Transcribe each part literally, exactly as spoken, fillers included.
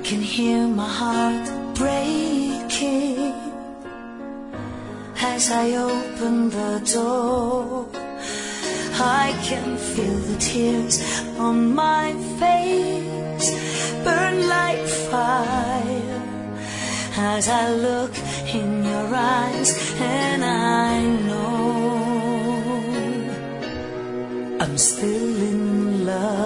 can hear my heart breaking as I open the door. I can feel the tears on my face burn like fire as I look in your eyes, and I know I'm still in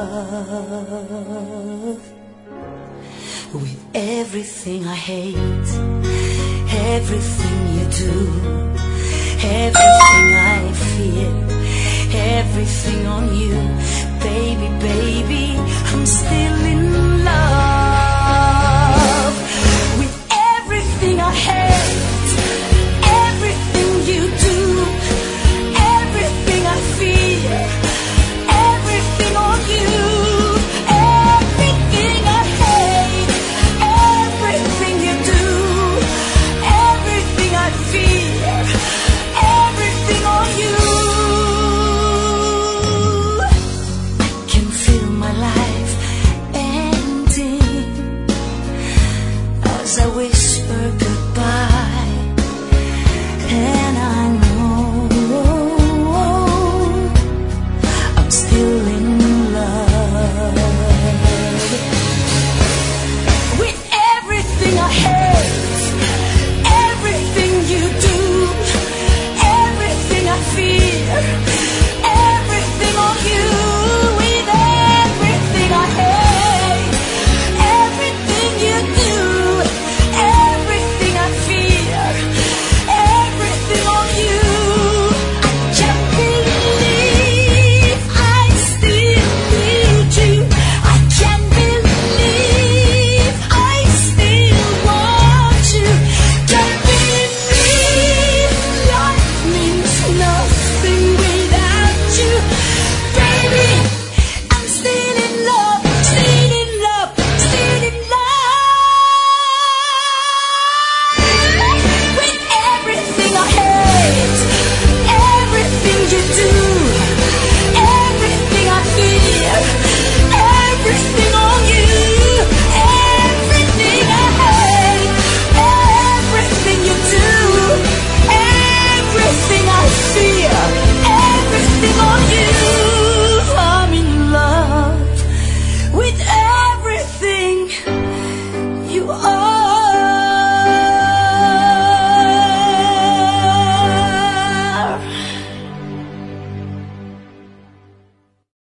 love with everything I hate, everything you do, everything I fear, everything on you. Baby, baby, I'm still in